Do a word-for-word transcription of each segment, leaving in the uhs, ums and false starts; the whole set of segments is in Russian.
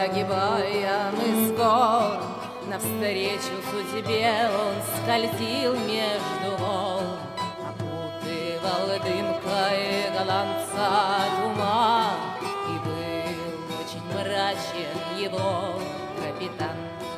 огибая мыс гор, навстречу судьбе он скользил между волн, окутывал дымкой голландца туман, и был очень мрачен его капитан.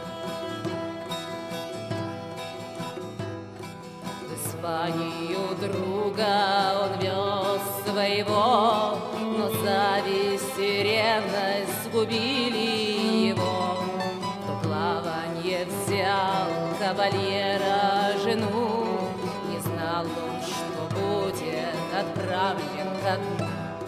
В Испанию друга он вез своего, но зависть и ревность сгубили его. В плаванье взял кавальера жену, не знал он, что будет отправлен ко дну.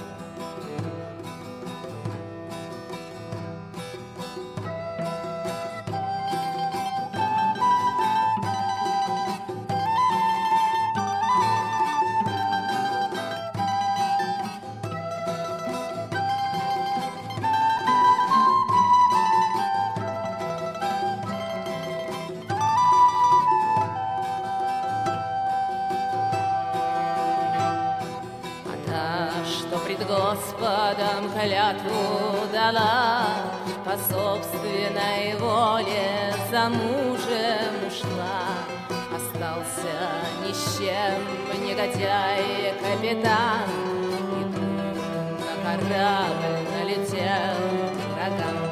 Что пред Господом клятву дала, по собственной воле за мужем ушла. Остался ни с чем негодяй капитан, и тут на корабль налетел ураган.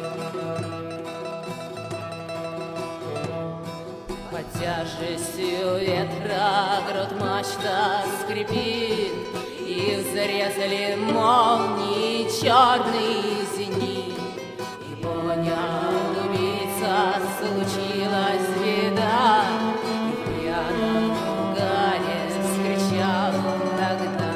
Под тяжестью ветра грот мачта скрипит, и взрезали молнии черный зенит. И понял убийца, случилась беда, и в пьяном угаре скричал он тогда.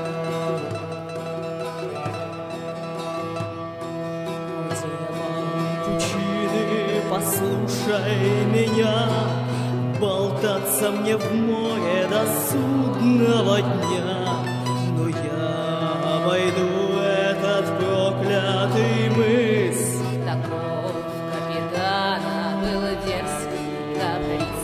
Демон пучины, послушай меня, болтаться мне в море до судного дня. Но я обойду этот проклятый мыс. Таков капитана был дерзкий каприз.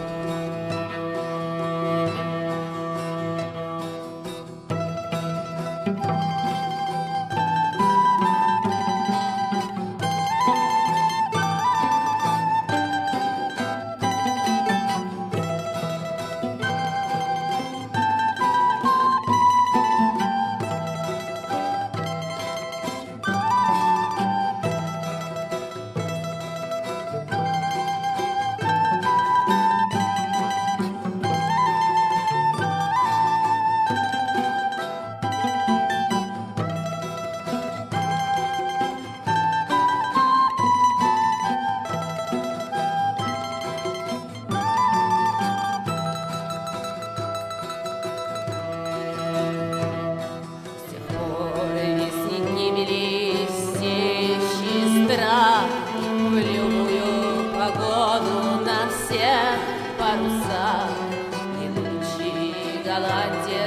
В любую погоду на всех парусах, идущий Голландия